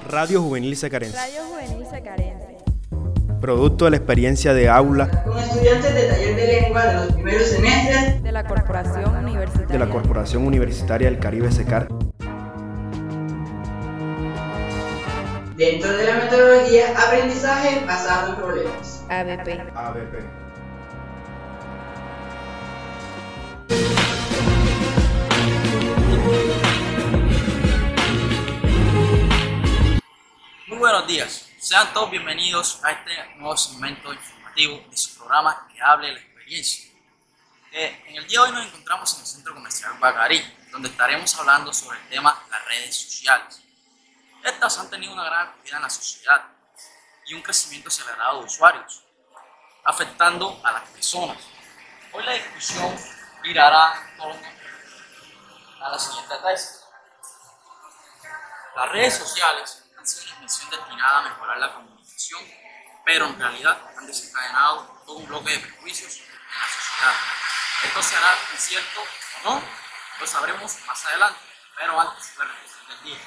Radio Juvenil Secarense. Radio Juvenil Secarense. Producto de la experiencia de aula con estudiantes de taller de lengua de los primeros semestres de la Corporación Universitaria del Caribe SECAR. Dentro de la metodología aprendizaje basado en problemas. ABP. Muy buenos días, sean todos bienvenidos a este nuevo segmento informativo de su programa que hable de la experiencia. En el día de hoy nos encontramos en el Centro Comercial Bacarí, donde estaremos hablando sobre el tema las redes sociales. Estas han tenido una gran acogida en la sociedad y un crecimiento acelerado de usuarios, afectando a las personas. Hoy la discusión girará en torno a la siguiente tesis. Las redes sociales han sido una invención destinada a mejorar la comunicación, pero en realidad han desencadenado todo un bloque de prejuicios en la sociedad. ¿Esto será cierto o no? Lo sabremos más adelante, pero antes la reflexión del día.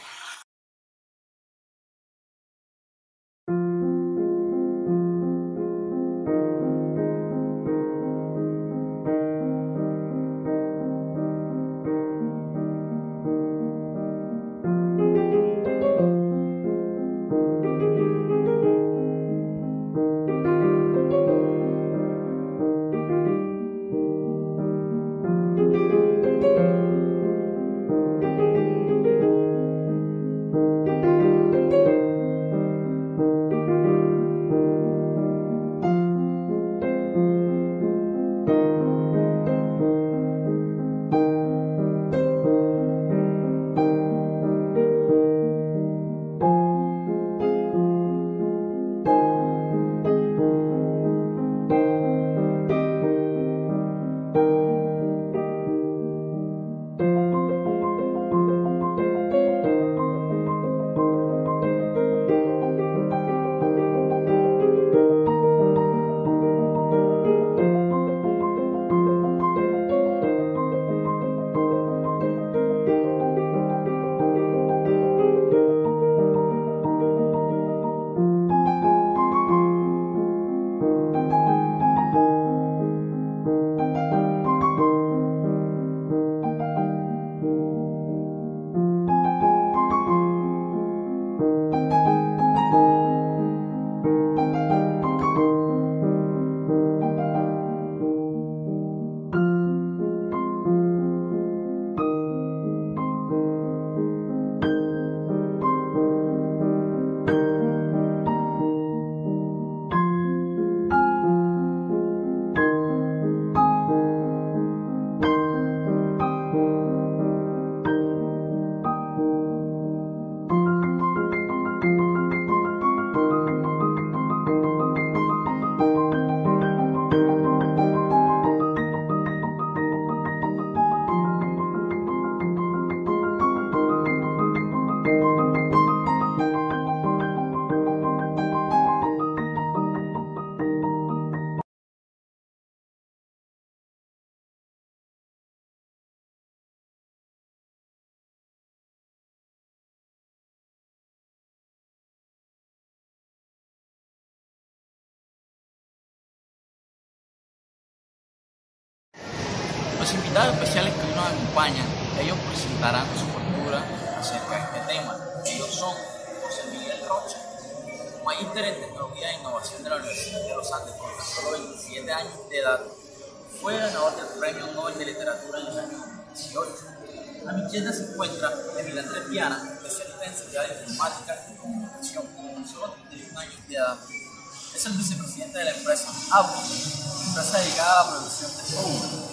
Los invitados especiales que hoy nos acompañan, ellos presentarán su postura acerca de este tema. Ellos son José Miguel Rocha, magíster en Tecnología e Innovación de la Universidad de los Andes, con tan solo 27 años de edad. Fue ganador del Premio Nobel de Literatura en el año 2018. A mi izquierda se encuentra Emil Andrés Viana, especialista en seguridad informática y comunicación, con solo 31 años de edad. Es el vicepresidente de la empresa Apple, empresa dedicada a la producción de software.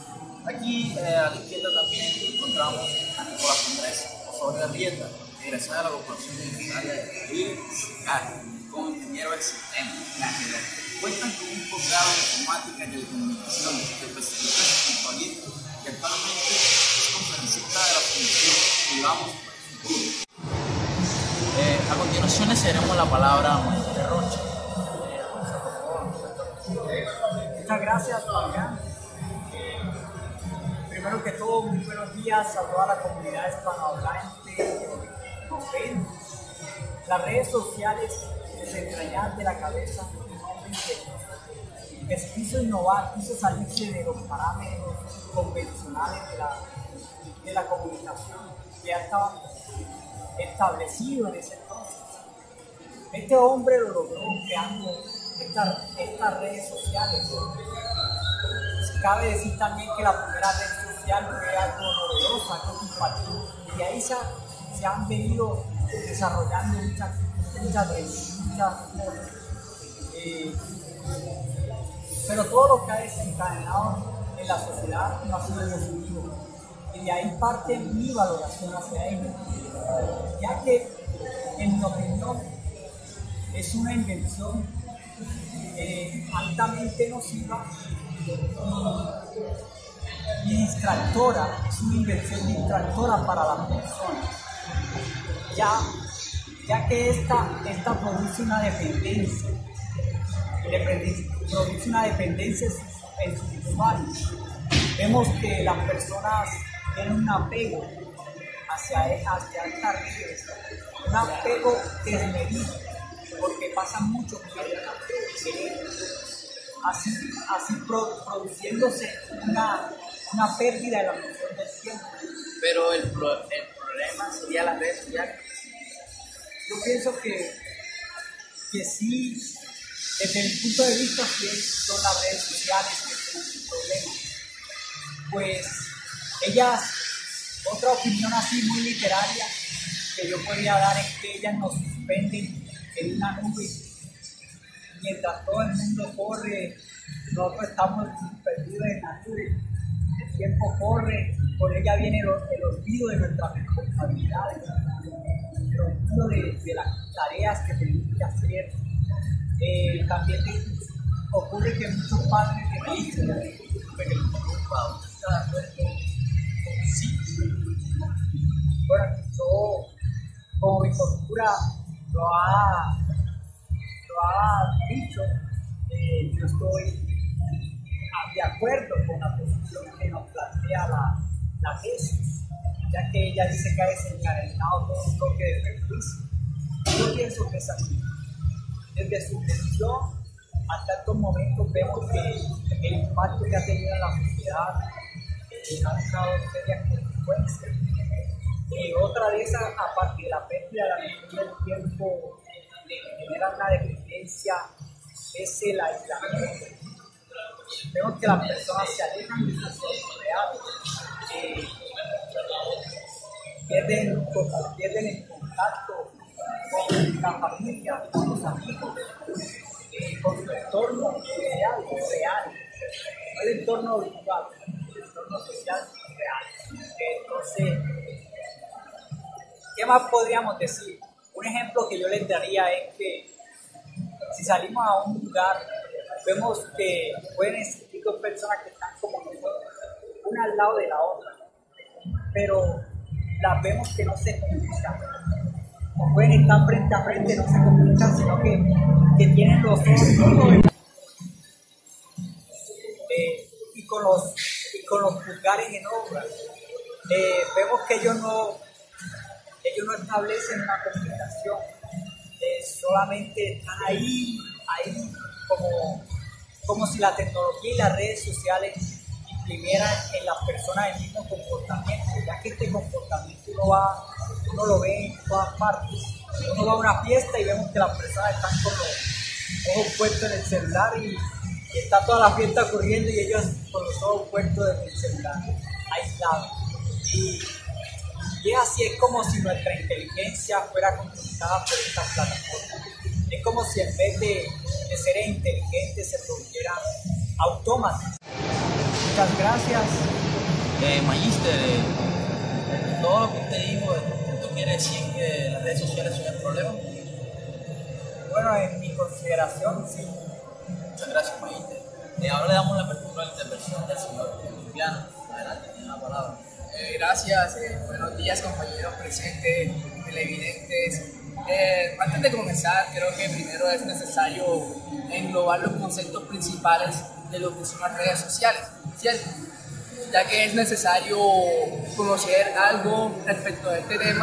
Aquí a la izquierda también encontramos a Nicolás Andrés Osorio Arrieta, egresado de la Corporación Universitaria del Caribe SECAR, como ingeniero del sistema. Cuentan con un posgrado en informática y telecomunicaciones, especialista en virtualismo y actualmente es conferencista de la Fundación Vivamos por el Futuro. A continuación le cederemos la palabra a Magíster Rocha. Muchas gracias, Fabián. Primero que todo, muy buenos días a toda la comunidad hispanohablante que nos ven. Las redes sociales desentrañadas de la cabeza de un hombre ingenioso que se quiso innovar, quiso salirse de los parámetros convencionales de la comunicación que ya estaban establecidos en ese entonces. Este hombre lo logró creando estas redes sociales. Cabe decir también que la primera red social fue algo novedoso, algo compartido, y ahí se han venido desarrollando muchas cosas. Pero todo lo que ha desencadenado en la sociedad no ha sido positivo, y de ahí parte mi valoración hacia ello, ya que en mi opinión es una invención altamente nociva y distractora, es una invención distractora para las personas, ya que esta produce una dependencia en sus usuarios. Vemos que las personas tienen un apego hacia estas redes, un apego desmedido, porque pasan mucho tiempo en así produciéndose una pérdida de la noción del tiempo. Pero el problema sería las redes sociales. Yo pienso que sí, desde mi punto de vista, sí son las redes sociales que tienen un problema. Pues otra opinión así muy literaria que yo podría dar es que ellas nos suspenden en una nube. Mientras todo el mundo corre, nosotros estamos perdidos en la nube. El tiempo corre, por ella viene el olvido de nuestras responsabilidades, el olvido de las tareas que tenemos que hacer. También ocurre que muchos padres que dicen sí. Bueno, yo, como mi postura lo ha dicho, yo estoy de acuerdo con la posición que nos plantea la tesis, ya que ella dice que ha desencadenado todo un bloque de prejuicios. Yo pienso que es así. Desde su gestión hasta estos momentos vemos que el impacto que ha tenido en la sociedad ha dejado serias consecuencias. Otra de esas, aparte de la pérdida de la noción del tiempo, genera una dependencia, es el aislamiento. Vemos que las personas se alejan de sus reales, pierden el contacto con la familia, con los amigos, con su entorno real, no el entorno virtual, el entorno social real. Entonces, ¿qué más podríamos decir? Un ejemplo que yo les daría es que si salimos a un lugar, vemos que pueden existir dos personas que están como nosotros, una al lado de la otra, pero las vemos que no se comunican, no pueden estar frente a frente, no se comunican, sino que tienen los ojos y con los pulgares en obra. Vemos que ellos no establecen una comunicación, solamente están ahí como si la tecnología y las redes sociales imprimieran en las personas el mismo comportamiento, ya que este comportamiento uno lo ve en todas partes. Uno va a una fiesta y vemos que las personas están con los ojos puestos en el celular y está toda la fiesta ocurriendo y ellos con los ojos puestos en el celular, aislados. Y es así, es como si nuestra inteligencia fuera conquistada por estas plataformas. Es como si en vez de seres inteligentes se produjeran autómatas. Muchas gracias. Magíster, todo lo que usted dijo, ¿esto quiere decir que las redes sociales son el problema? Bueno, en mi consideración, sí. Muchas gracias, Magíster. Ahora le damos la apertura a la intervención del señor Juliano. Adelante, tiene la palabra. Gracias, buenos días compañeros presentes, televidentes. Antes de comenzar, creo que primero es necesario englobar los conceptos principales de lo que son las redes sociales, ¿cierto? Ya que es necesario conocer algo respecto a este tema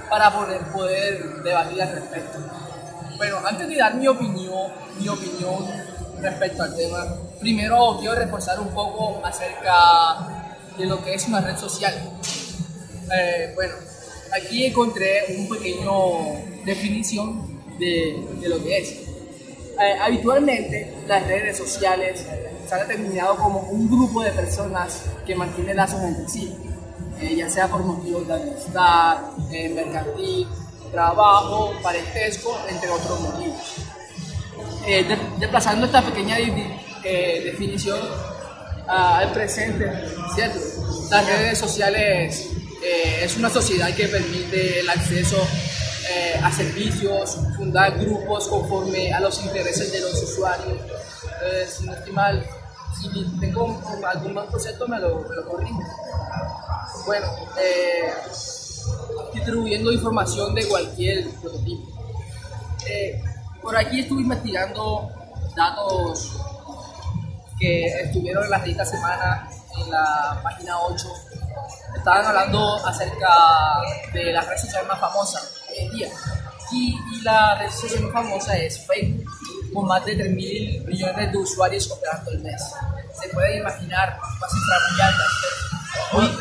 para poder debatir al respecto. Bueno, antes de dar mi opinión respecto al tema, primero quiero reforzar un poco acerca de lo que es una red social. Bueno, aquí encontré un pequeño definición de lo que es. Habitualmente las redes sociales se han determinado como un grupo de personas que mantienen lazos entre sí, ya sea por motivos de amistad, mercantil, trabajo, parentesco, entre otros motivos. Desplazando esta pequeña definición al presente, ¿cierto? Las redes sociales es una sociedad que permite el acceso a servicios, fundar grupos conforme a los intereses de los usuarios. Si no estoy mal, si tengo algún mal concepto me lo corrijo. Bueno, distribuyendo información de cualquier prototipo. Por aquí estuve investigando datos que estuvieron en la revista Semana, en la página 8. Estaban hablando acerca de la red social más famosa hoy en día. Y la red social más famosa es Facebook, con más de 3.000 millones de usuarios operando al mes. Se pueden imaginar una cifra muy alta.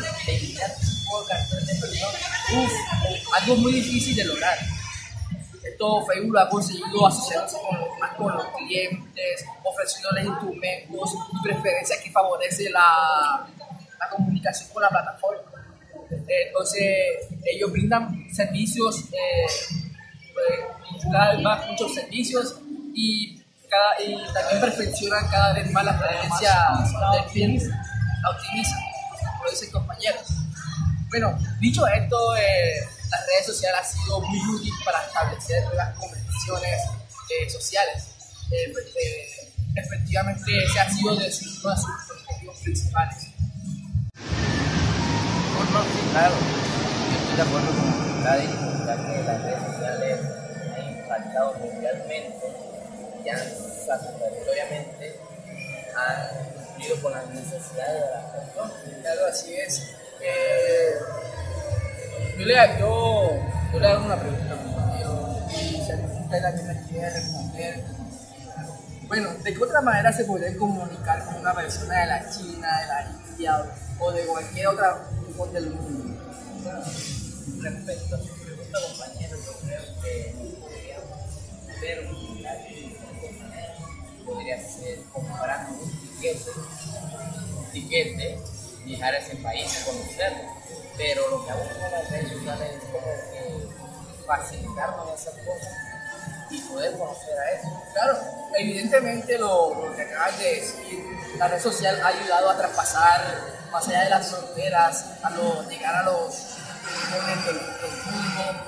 Algo muy difícil de lograr. Esto Facebook lo ha conseguido asociarse con los clientes, ofreciéndoles instrumentos y preferencias que favorecen la comunicación con la plataforma. Entonces, ellos brindan servicios, cada vez más muchos servicios y también perfeccionan cada vez más la experiencia del cliente, la optimizan, como dicen compañeros. Bueno, dicho esto, las redes sociales han sido muy útiles para establecer las convenciones sociales. Efectivamente, ese ha sido uno de sus objetivos principales. No, sí, claro, yo estoy de acuerdo con Gladys, ya que las redes sociales han impactado mundialmente y satisfactoriamente han cumplido con las necesidades de las personas. Claro, así es. Yo le hago una pregunta y si usted también me quiere responder. Bueno, ¿de qué otra manera se puede comunicar con una persona de la China, de la India o de cualquier otra punto del mundo? Respecto a su pregunta, compañero, yo creo que podríamos ver un podría ser comprando un tiquete, viajar a ese país, conocerlo. Pero lo que hago con las redes sociales es como que facilitarnos esas cosas y poder conocer a eso. Claro, evidentemente lo que acabas de decir, la red social ha ayudado a traspasar más allá de las fronteras, llegar a los rincones del mundo.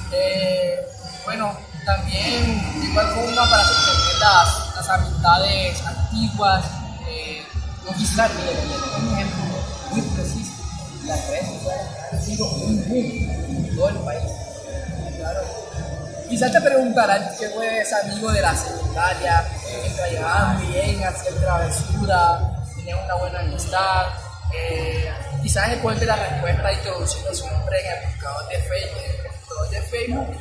Bueno, también de igual forma para sostener las amistades antiguas, conquistar, un ejemplo muy preciso. Las redes sociales han sido un boom en todo el país. Claro. Quizás te preguntarán qué fue ese amigo de la secundaria, que llevaban bien, hacían travesura, tenían una buena amistad. Quizás encuentre la respuesta introduciendo su nombre en el buscador de Facebook,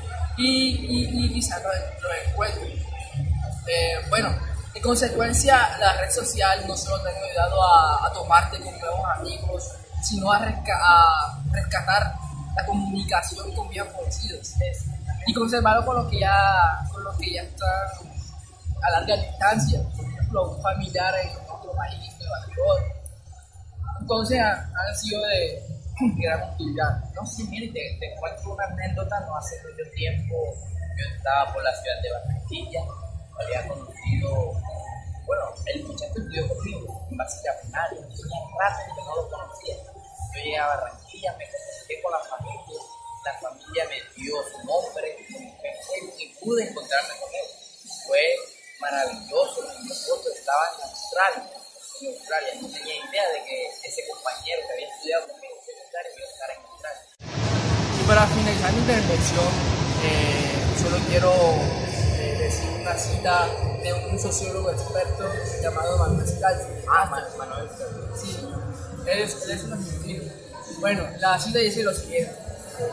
y quizás lo encuentre. Bueno, en consecuencia, la red social no solo te ha ayudado a tomarte con nuevos amigos, sino a rescatar la comunicación con viejos conocidos y conservarlo con los que ya están a larga distancia, por ejemplo, un familiar en otro país, Nueva York. Entonces han sido de gran utilidad. No, sí, mire, te cuento una anécdota. No hace mucho tiempo yo estaba por la ciudad de Barranquilla, había conocido, bueno, el muchacho estudió conmigo en básica primaria, tenía rato que no lo conocía. Yo llegué a Barranquilla, me comuniqué con la familia me dio su nombre, y pude encontrarme con él. Fue maravilloso. Mi esposo estaba en Australia, no tenía idea de que ese compañero que había estudiado conmigo en secundaria iba a estar en Australia. Y para finalizar mi intervención, solo quiero decir una cita de un sociólogo experto llamado Manuel Scalzi. Manuel Scalzi. Sí, él es un argentino. Bueno, la cita dice lo siguiente: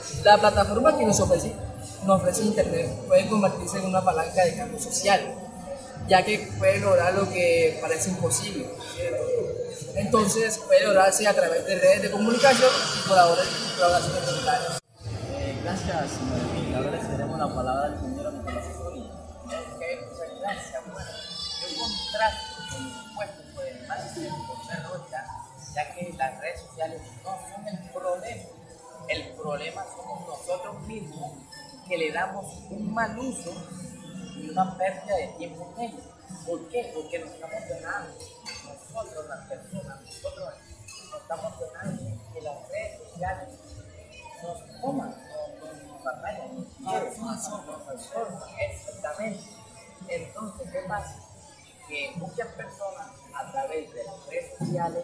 La plataforma que nos ofrece Internet puede convertirse en una palanca de cambio social, ya que puede lograr lo que parece imposible, ¿cierto? Entonces puede lograrse a través de redes de comunicación y colaboraciones voluntarias. Gracias, señor Emil. Ahora le cederemos la palabra al ingeniero Nicolás Osorio. Ok, muchas gracias. Bueno, yo contrasto, por supuesto, por el mal José Rocha, ya que las redes sociales no son el problema. El problema somos nosotros mismos que le damos un mal uso y una pérdida de tiempo en ello. ¿Por qué? Porque nos estamos dejando, nosotros las personas, nosotros nos estamos dejando que las redes sociales nos coman, nos batallan, nos transforman, exactamente. Entonces, ¿qué pasa? Que muchas personas a través de las redes sociales,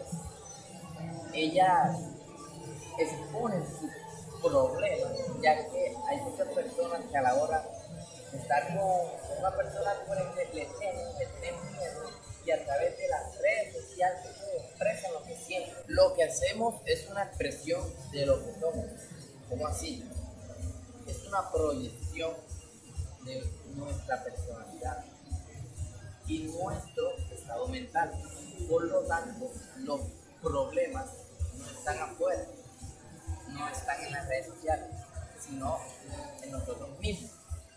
ellas exponen sus problemas, ya que hay muchas personas que a la hora de estar con una persona diferente le tienen miedo, y a través de las redes sociales expresan lo que sienten. Lo que hacemos es una expresión de lo que somos. ¿Cómo así? Es una proyección de nuestra personalidad y nuestro estado mental. Por lo tanto, los problemas no están afuera, no están en las redes sociales, sino en nosotros mismos,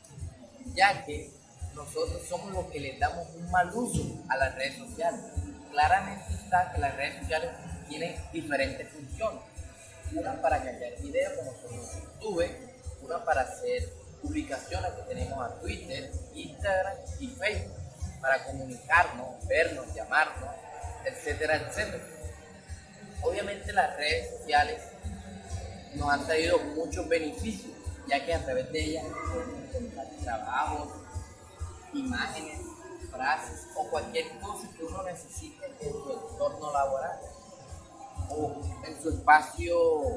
ya que nosotros somos los que les damos un mal uso a las redes sociales. Claramente está que las redes sociales tienen diferentes funciones, una para cargar videos como son YouTube, una para hacer publicaciones que tenemos a Twitter, Instagram y Facebook, para comunicarnos, vernos, llamarnos, etcétera, etcétera. Obviamente las redes sociales nos han traído muchos beneficios, ya que a través de ellas podemos encontrar trabajos, imágenes, frases o cualquier cosa que uno necesite en su entorno laboral o en su espacio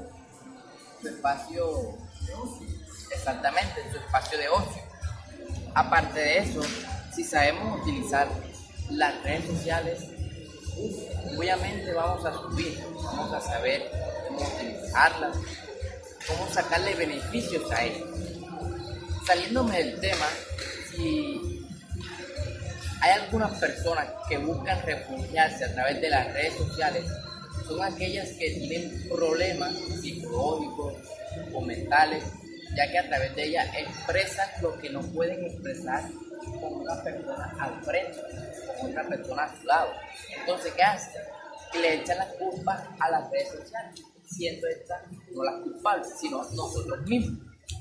de ocio. Exactamente, en su espacio de ocio. Aparte de eso, si sabemos utilizar las redes sociales, obviamente vamos a subir, vamos a saber cómo utilizarlas, cómo sacarle beneficios a ellas. Saliéndome del tema, si hay algunas personas que buscan refugiarse a través de las redes sociales, son aquellas que tienen problemas psicológicos o mentales, ya que a través de ellas expresan lo que no pueden expresar con una persona al frente, con otra persona a su lado. Entonces, ¿qué hacen? Que le echan las culpas a las redes sociales, siendo estas no las culpables, sino nosotros mismos.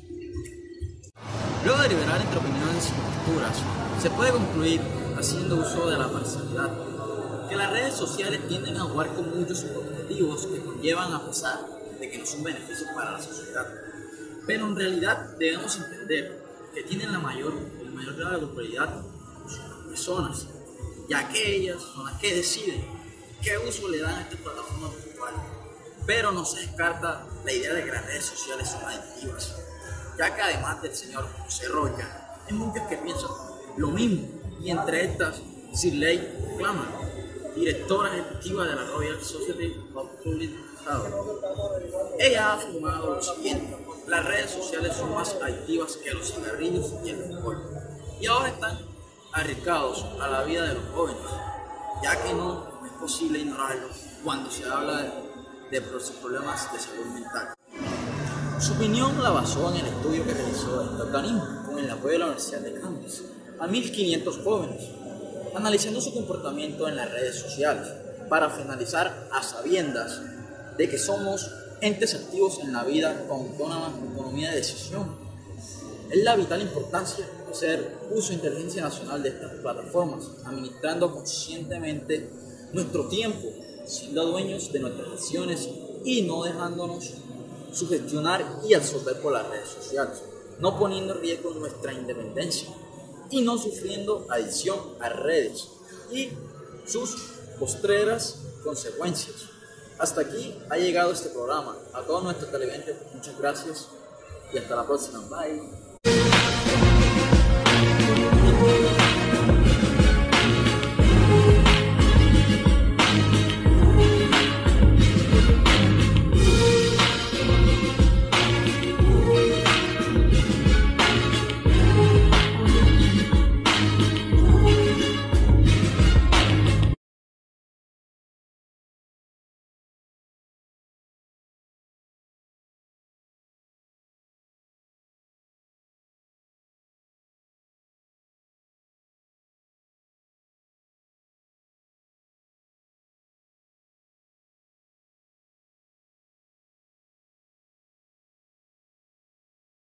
Luego de deliberar entre opiniones y posturas, se puede concluir, haciendo uso de la parcialidad, que las redes sociales tienden a jugar con muchos objetivos que conllevan a pesar de que no son beneficios para la sociedad. Pero en realidad debemos entender que tienen el mayor grado de autoridad las personas, ya que ellas son las que deciden qué uso le dan a estas plataformas virtuales. Pero no se descarta la idea de que las redes sociales son adictivas, ya que además del señor José Rocha, hay muchos que piensan lo mismo, y entre estas, Shirley Clammer, directora ejecutiva de la Royal Society of Public Health. Ella ha afirmado lo siguiente: las redes sociales son más adictivas que los cigarrillos y el alcohol, y ahora están arriesgados a la vida de los jóvenes, ya que no es posible ignorarlos cuando se habla de problemas de salud mental. Su opinión la basó en el estudio que realizó este organismo con el apoyo de la Universidad de Cambridge a 1.500 jóvenes, analizando su comportamiento en las redes sociales, para finalizar a sabiendas de que somos entes activos en la vida con autonomía de decisión. Es la vital importancia de hacer uso de inteligencia nacional de estas plataformas, administrando conscientemente nuestro tiempo, siendo dueños de nuestras acciones y no dejándonos sugestionar y absorber por las redes sociales, no poniendo en riesgo nuestra independencia y no sufriendo adicción a redes y sus postreras consecuencias. Hasta aquí ha llegado este programa. A todos nuestros televidentes, muchas gracias y hasta la próxima. Bye.